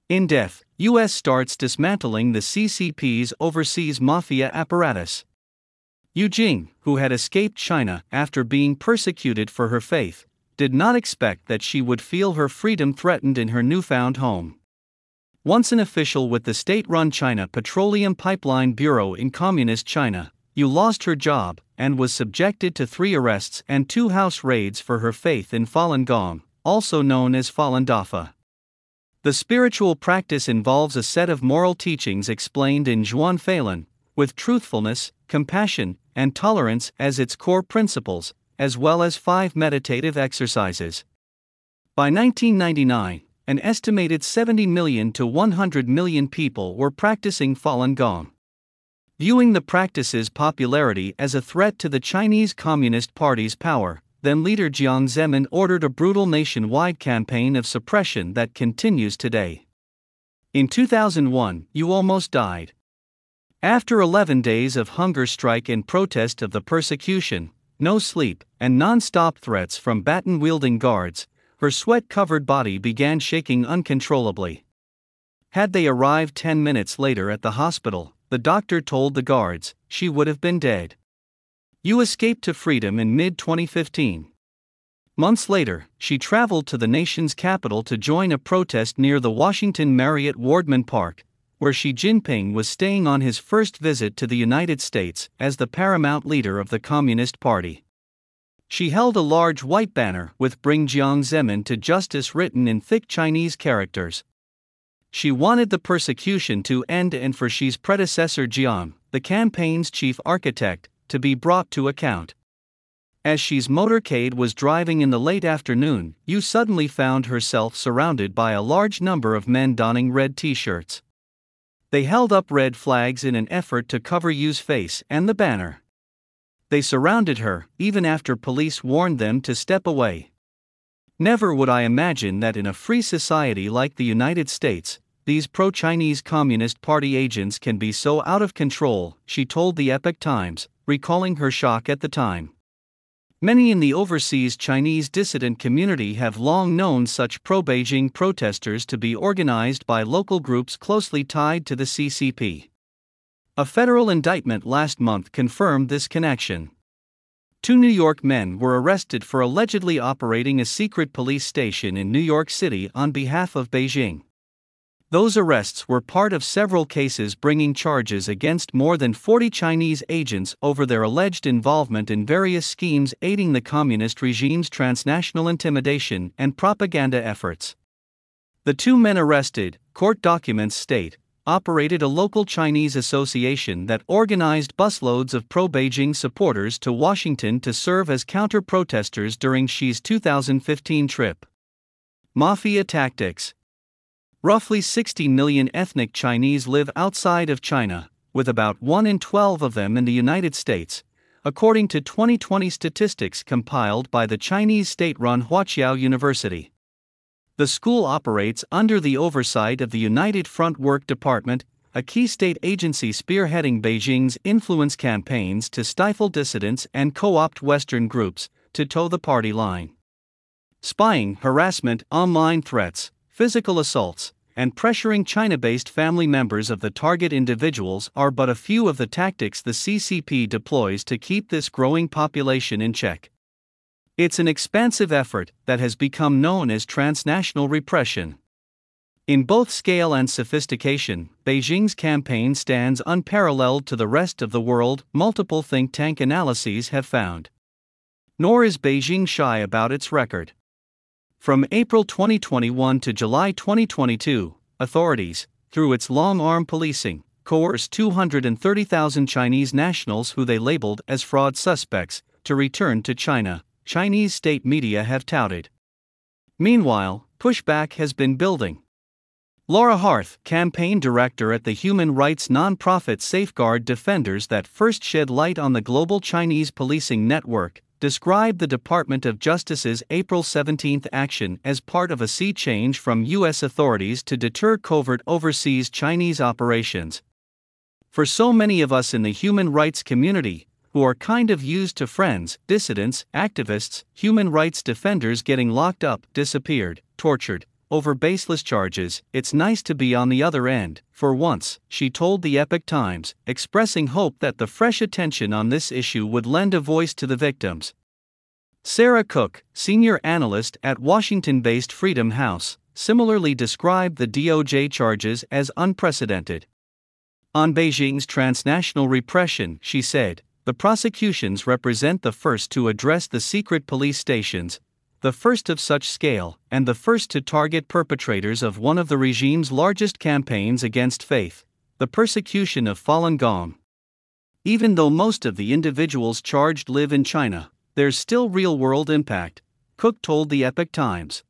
In depth, U.S. starts dismantling the CCP's overseas mafia apparatus. Yu Jing, who had escaped China after being persecuted for her faith, did not expect that she would feel her freedom threatened in her newfound home. Once an official with the state-run China Petroleum Pipeline Bureau in Communist China, Yu lost her job and was subjected to 3 arrests and 2 house raids for her faith in Falun Gong, also known as Falun Dafa. The spiritual practice involves a set of moral teachings explained in Zhuan Feilun, with truthfulness, compassion, and tolerance as its core principles, as well as 5 meditative exercises. By 1999, an estimated 70 million to 100 million people were practicing Falun Gong. Viewing the practice's popularity as a threat to the Chinese Communist Party's power, then-leader Jiang Zemin ordered a brutal nationwide campaign of suppression that continues today. In 2001, Yu almost died. After 11 days of hunger strike and protest of the persecution, no sleep, and non-stop threats from baton-wielding guards, her sweat-covered body began shaking uncontrollably. Had they arrived 10 minutes later at the hospital, the doctor told the guards, she would have been dead. Yu escaped to freedom in mid-2015. Months later, she traveled to the nation's capital to join a protest near the Washington Marriott Wardman Park, where Xi Jinping was staying on his first visit to the United States as the paramount leader of the Communist Party. She held a large white banner with "Bring Jiang Zemin to Justice" written in thick Chinese characters. She wanted the persecution to end and for Xi's predecessor Jiang, the campaign's chief architect, to be brought to account. As Xi's motorcade was driving in the late afternoon, Yu suddenly found herself surrounded by a large number of men donning red t-shirts. They held up red flags in an effort to cover Yu's face and the banner. They surrounded her, even after police warned them to step away. Never would I imagine that in a free society like the United States, these pro-Chinese Communist Party agents can be so out of control, she told the Epoch Times, recalling her shock at the time. Many in the overseas Chinese dissident community have long known such pro-Beijing protesters to be organized by local groups closely tied to the CCP. A federal indictment last month confirmed this connection. 2 New York men were arrested for allegedly operating a secret police station in New York City on behalf of Beijing. Those arrests were part of several cases bringing charges against more than 40 Chinese agents over their alleged involvement in various schemes aiding the communist regime's transnational intimidation and propaganda efforts. The 2 men arrested, court documents state, operated a local Chinese association that organized busloads of pro-Beijing supporters to Washington to serve as counter-protesters during Xi's 2015 trip. Mafia tactics. Roughly 60 million ethnic Chinese live outside of China, with about 1 in 12 of them in the United States, according to 2020 statistics compiled by the Chinese state-run Huaqiao University. The school operates under the oversight of the United Front Work Department, a key state agency spearheading Beijing's influence campaigns to stifle dissidents and co-opt Western groups to toe the party line. Spying, harassment, online threats, physical assaults, and pressuring China-based family members of the target individuals are but a few of the tactics the CCP deploys to keep this growing population in check. It's an expansive effort that has become known as transnational repression. In both scale and sophistication, Beijing's campaign stands unparalleled to the rest of the world, multiple think tank analyses have found. Nor is Beijing shy about its record. From April 2021 to July 2022, authorities, through its long-arm policing, coerced 230,000 Chinese nationals who they labeled as fraud suspects to return to China, Chinese state media have touted. Meanwhile, pushback has been building. Laura Harth, campaign director at the human rights nonprofit Safeguard Defenders that first shed light on the global Chinese policing network, described the Department of Justice's April 17 action as part of a sea change from U.S. authorities to deter covert overseas Chinese operations. For so many of us in the human rights community, who are kind of used to friends, dissidents, activists, human rights defenders getting locked up, disappeared, tortured, over baseless charges. It's nice to be on the other end, for once, she told the Epoch Times, expressing hope that the fresh attention on this issue would lend a voice to the victims. Sarah Cook, senior analyst at Washington-based Freedom House, similarly described the DOJ charges as unprecedented. On Beijing's transnational repression, she said, the prosecutions represent the first to address the secret police stations, the first of such scale, and the first to target perpetrators of one of the regime's largest campaigns against faith, the persecution of Falun Gong. Even though most of the individuals charged live in China, there's still real-world impact, Cook told the Epoch Times.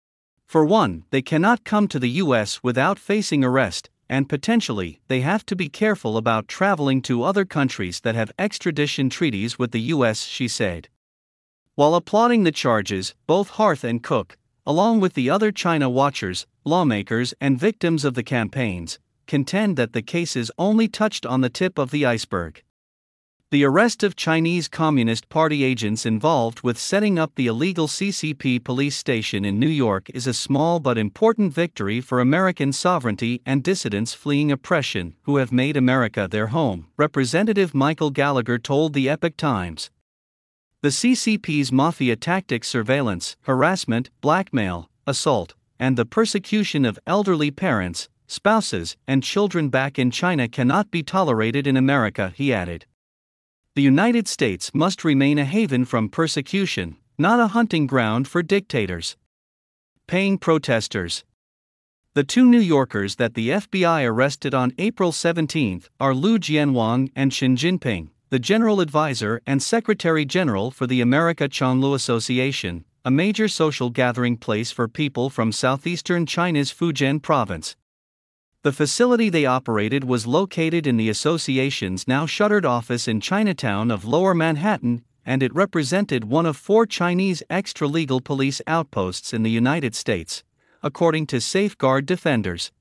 For one, they cannot come to the U.S. without facing arrest, and potentially, they have to be careful about traveling to other countries that have extradition treaties with the U.S., she said. While applauding the charges, both Harth and Cook, along with the other China watchers, lawmakers, and victims of the campaigns, contend that the cases only touched on the tip of the iceberg. The arrest of Chinese Communist Party agents involved with setting up the illegal CCP police station in New York is a small but important victory for American sovereignty and dissidents fleeing oppression who have made America their home, Representative Michael Gallagher told the Epoch Times. The CCP's mafia tactics, surveillance, harassment, blackmail, assault, and the persecution of elderly parents, spouses, and children back in China cannot be tolerated in America, he added. The United States must remain a haven from persecution, not a hunting ground for dictators. Paying protesters. The two New Yorkers that the FBI arrested on April 17 are Lu Jianwang and Xi Jinping, the General Advisor and Secretary General for the America Chonglu Association, a major social gathering place for people from southeastern China's Fujian province. The facility they operated was located in the association's now shuttered office in Chinatown of Lower Manhattan, and it represented one of 4 Chinese extra-legal police outposts in the United States, according to Safeguard Defenders.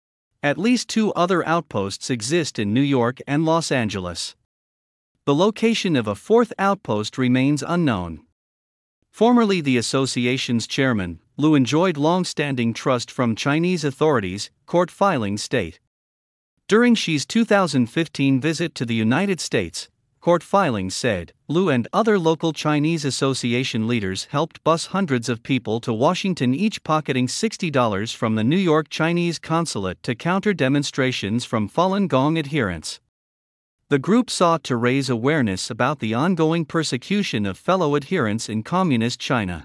At least 2 other outposts exist in New York and Los Angeles. The location of a 4th outpost remains unknown. Formerly the association's chairman, Lu enjoyed long-standing trust from Chinese authorities, court filings state. During Xi's 2015 visit to the United States, court filings said, Lu and other local Chinese association leaders helped bus hundreds of people to Washington, each pocketing $60 from the New York Chinese consulate to counter demonstrations from Falun Gong adherents. The group sought to raise awareness about the ongoing persecution of fellow adherents in Communist China.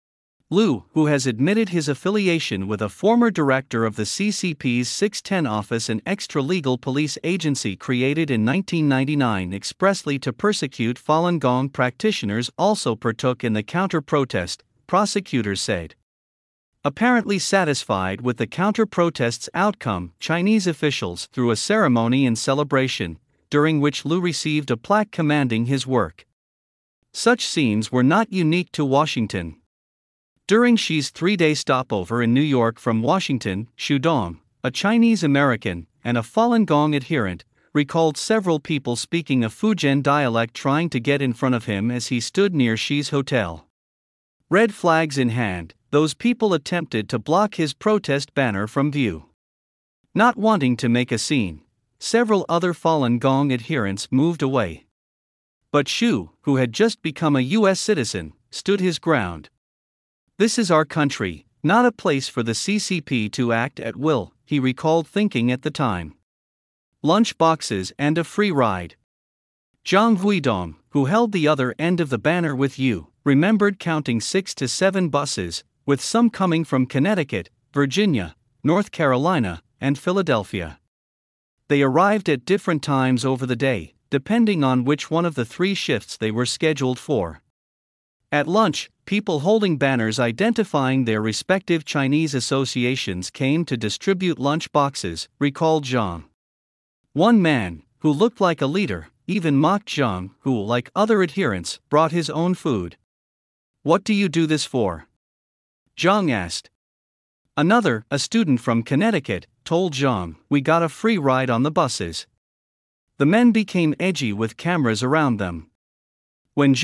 Lu, who has admitted his affiliation with a former director of the CCP's 610 office, an extra-legal police agency created in 1999 expressly to persecute Falun Gong practitioners, also partook in the counter-protest, prosecutors said. Apparently satisfied with the counter-protest's outcome, Chinese officials threw a ceremony in celebration, during which Lu received a plaque commending his work. Such scenes were not unique to Washington. During Xi's 3-day stopover in New York from Washington, Xu Dong, a Chinese American and a Falun Gong adherent, recalled several people speaking a Fujian dialect trying to get in front of him as he stood near Xi's hotel. Red flags in hand, those people attempted to block his protest banner from view. Not wanting to make a scene, several other Falun Gong adherents moved away. But Xu, who had just become a U.S. citizen, stood his ground. This is our country, not a place for the CCP to act at will, he recalled thinking at the time. Lunch boxes and a free ride. Zhang Huidong, who held the other end of the banner with Yu, remembered counting 6 to 7 buses, with some coming from Connecticut, Virginia, North Carolina, and Philadelphia. They arrived at different times over the day, depending on which one of the 3 shifts they were scheduled for. At lunch, people holding banners identifying their respective Chinese associations came to distribute lunch boxes, recalled Zhang. One man, who looked like a leader, even mocked Zhang, who, like other adherents, brought his own food. "What do you do this for?" Zhang asked. Another, a student from Connecticut, told Zhang, "We got a free ride on the buses." The men became edgy with cameras around them. When Zhang,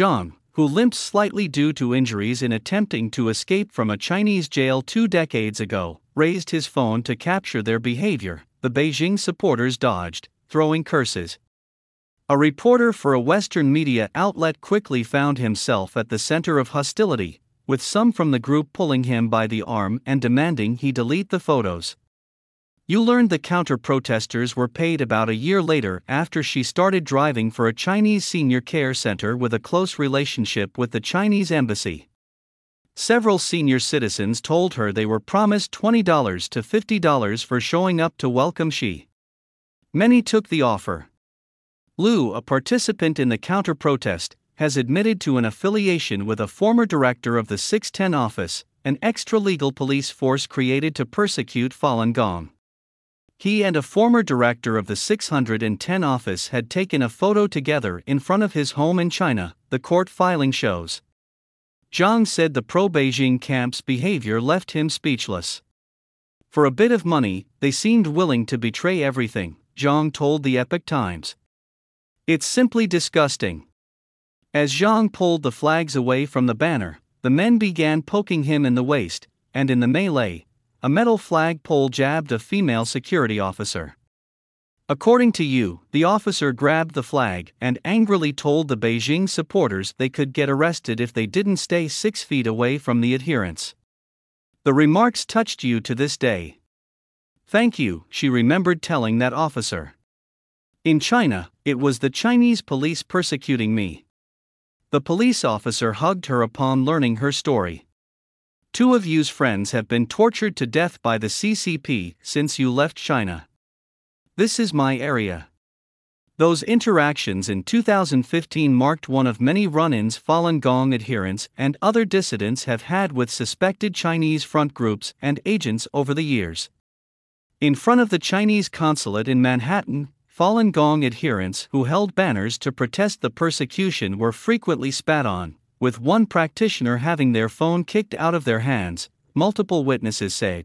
who limped slightly due to injuries in attempting to escape from a Chinese jail 2 decades ago, raised his phone to capture their behavior. The Beijing supporters dodged, throwing curses. A reporter for a Western media outlet quickly found himself at the center of hostility, with some from the group pulling him by the arm and demanding he delete the photos. You learned the counter-protesters were paid about a year later after she started driving for a Chinese senior care center with a close relationship with the Chinese embassy. Several senior citizens told her they were promised $20 to $50 for showing up to welcome she. Many took the offer. Liu, a participant in the counter-protest, has admitted to an affiliation with a former director of the 610 office, an extra-legal police force created to persecute Falun Gong. He and a former director of the 610 office had taken a photo together in front of his home in China, the court filing shows. Zhang said the pro-Beijing camp's behavior left him speechless. For a bit of money, they seemed willing to betray everything, Zhang told the Epoch Times. It's simply disgusting. As Zhang pulled the flags away from the banner, the men began poking him in the waist, and in the melee, a metal flagpole jabbed a female security officer. According to Yu, the officer grabbed the flag and angrily told the Beijing supporters they could get arrested if they didn't stay 6 feet away from the adherents. The remarks touched Yu to this day. "Thank you," she remembered telling that officer. "In China, it was the Chinese police persecuting me." The police officer hugged her upon learning her story. "2 of Yu's friends have been tortured to death by the CCP since you left China. This is my area." Those interactions in 2015 marked one of many run-ins Falun Gong adherents and other dissidents have had with suspected Chinese front groups and agents over the years. In front of the Chinese consulate in Manhattan, Falun Gong adherents who held banners to protest the persecution were frequently spat on, with one practitioner having their phone kicked out of their hands, multiple witnesses said.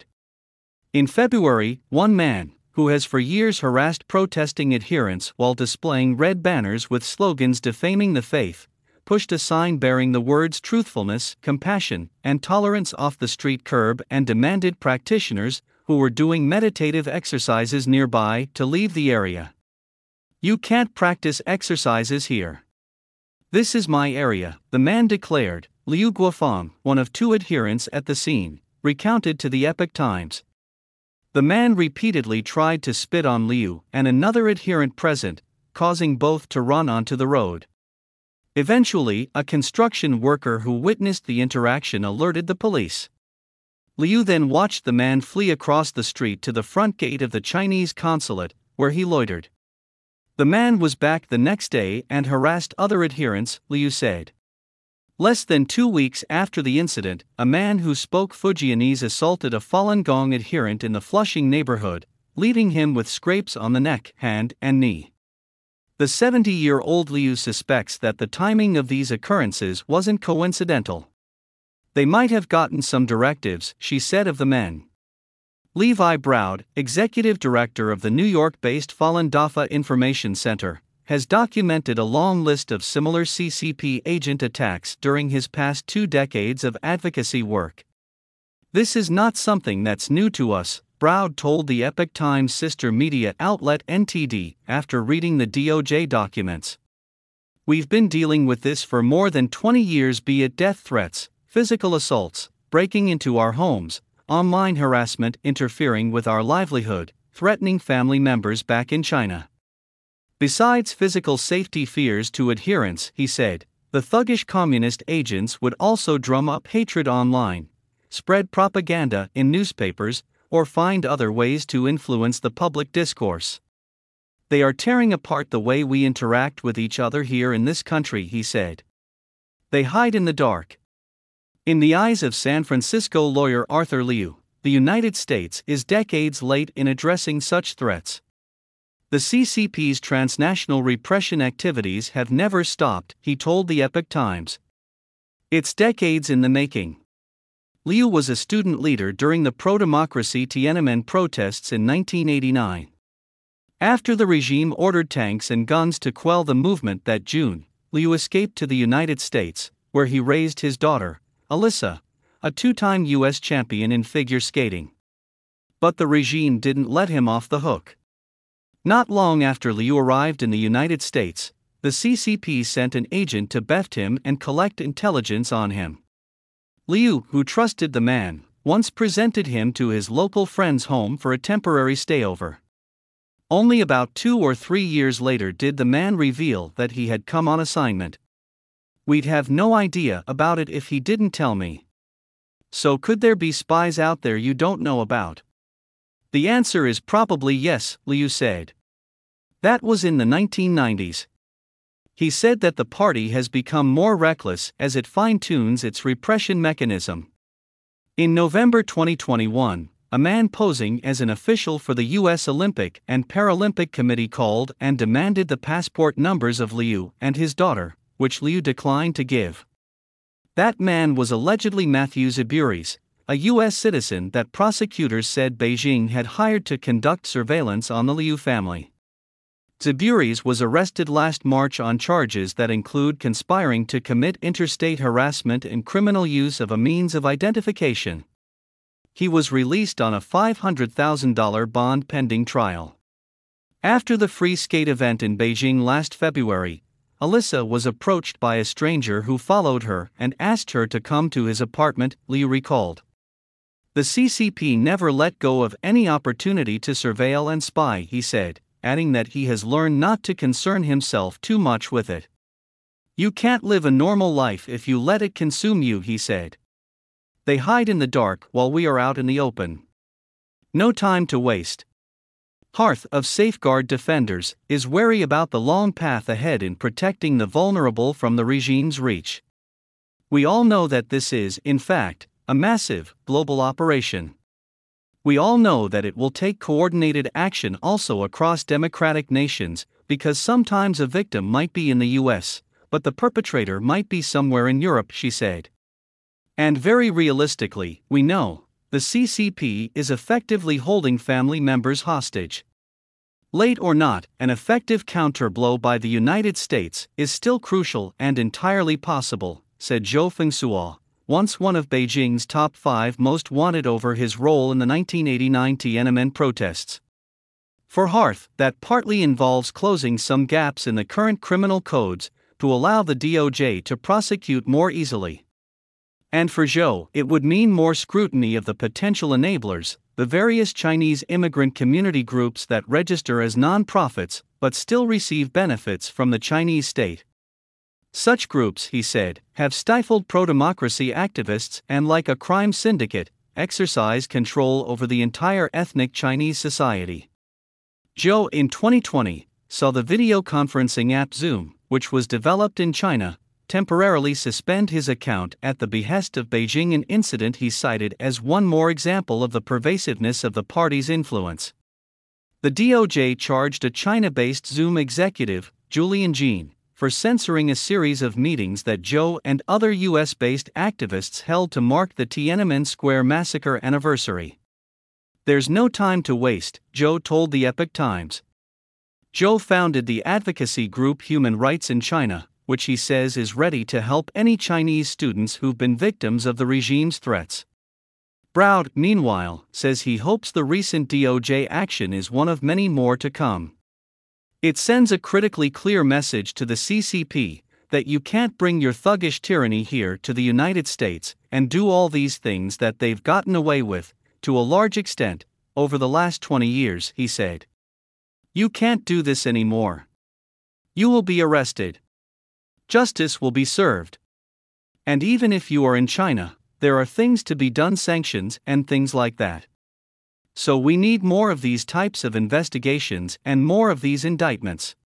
In February, one man, who has for years harassed protesting adherents while displaying red banners with slogans defaming the faith, pushed a sign bearing the words truthfulness, compassion, and tolerance off the street curb and demanded practitioners, who were doing meditative exercises nearby, to leave the area. "You can't practice exercises here. This is my area," the man declared. Liu Guofeng, one of 2 adherents at the scene, recounted to the Epoch Times. The man repeatedly tried to spit on Liu and another adherent present, causing both to run onto the road. Eventually, a construction worker who witnessed the interaction alerted the police. Liu then watched the man flee across the street to the front gate of the Chinese consulate, where he loitered. The man was back the next day and harassed other adherents, Liu said. Less than 2 weeks after the incident, a man who spoke Fujianese assaulted a Falun Gong adherent in the Flushing neighborhood, leaving him with scrapes on the neck, hand, and knee. The 70-year-old Liu suspects that the timing of these occurrences wasn't coincidental. "They might have gotten some directives," she said of the men. Levi Broud, executive director of the New York-based Falun Dafa Information Center, has documented a long list of similar CCP agent attacks during his past 2 decades of advocacy work. "This is not something that's new to us," Broud told the Epoch Times sister media outlet NTD after reading the DOJ documents. "We've been dealing with this for more than 20 years, be it death threats, physical assaults, breaking into our homes, online harassment, interfering with our livelihood, threatening family members back in China. Besides physical safety fears to adherents," he said, "the thuggish communist agents would also drum up hatred online, spread propaganda in newspapers, or find other ways to influence the public discourse. They are tearing apart the way we interact with each other here in this country," he said. "They hide in the dark." In the eyes of San Francisco lawyer Arthur Liu, the United States is decades late in addressing such threats. "The CCP's transnational repression activities have never stopped," he told the Epoch Times. "It's decades in the making." Liu was a student leader during the pro-democracy Tiananmen protests in 1989. After the regime ordered tanks and guns to quell the movement that June, Liu escaped to the United States, where he raised his daughter, Alyssa, a two-time U.S. champion in figure skating. But the regime didn't let him off the hook. Not long after Liu arrived in the United States, the CCP sent an agent to beft him and collect intelligence on him. Liu, who trusted the man, once presented him to his local friend's home for a temporary stayover. Only about 2 or 3 years later did the man reveal that he had come on assignment. "We'd have no idea about it if he didn't tell me. So could there be spies out there you don't know about?" "The answer is probably yes," Liu said. That was in the 1990s. He said that the party has become more reckless as it fine-tunes its repression mechanism. In November 2021, a man posing as an official for the U.S. Olympic and Paralympic Committee called and demanded the passport numbers of Liu and his daughter, which Liu declined to give. That man was allegedly Matthew Zebouris, a U.S. citizen that prosecutors said Beijing had hired to conduct surveillance on the Liu family. Zebouris was arrested last March on charges that include conspiring to commit interstate harassment and criminal use of a means of identification. He was released on a $500,000 bond pending trial. After the free skate event in Beijing last February, Alyssa was approached by a stranger who followed her and asked her to come to his apartment, Liu recalled. The CCP never let go of any opportunity to surveil and spy, he said, adding that he has learned not to concern himself too much with it. "You can't live a normal life if you let it consume you," he said. "They hide in the dark while we are out in the open. No time to waste." Hearth of Safeguard Defenders is wary about the long path ahead in protecting the vulnerable from the regime's reach. "We all know that this is, in fact, a massive, global operation. We all know that it will take coordinated action also across democratic nations, because sometimes a victim might be in the US, but the perpetrator might be somewhere in Europe," she said. "And very realistically, we know the CCP is effectively holding family members hostage. Late or not, an effective counter-blow by the United States is still crucial and entirely possible," said Zhou Fengsuo, once one of Beijing's top 5 most wanted over his role in the 1989 Tiananmen protests. For Hearth, that partly involves closing some gaps in the current criminal codes to allow the DOJ to prosecute more easily. And for Zhou, it would mean more scrutiny of the potential enablers, the various Chinese immigrant community groups that register as non-profits but still receive benefits from the Chinese state. Such groups, he said, have stifled pro-democracy activists and, like a crime syndicate, exercise control over the entire ethnic Chinese society. Zhou, in 2020, saw the video conferencing app Zoom, which was developed in China, temporarily suspend his account at the behest of Beijing, an incident he cited as one more example of the pervasiveness of the party's influence. The DOJ charged a China-based Zoom executive, Julian Jean, for censoring a series of meetings that Zhou and other US-based activists held to mark the Tiananmen Square massacre anniversary. "There's no time to waste," Zhou told the Epoch Times. Zhou founded the advocacy group Human Rights in China, which he says is ready to help any Chinese students who've been victims of the regime's threats. Broud, meanwhile, says he hopes the recent DOJ action is one of many more to come. "It sends a critically clear message to the CCP that you can't bring your thuggish tyranny here to the United States and do all these things that they've gotten away with, to a large extent, over the last 20 years, he said. "You can't do this anymore. You will be arrested. Justice will be served. And even if you are in China, there are things to be done, sanctions and things like that. So we need more of these types of investigations and more of these indictments."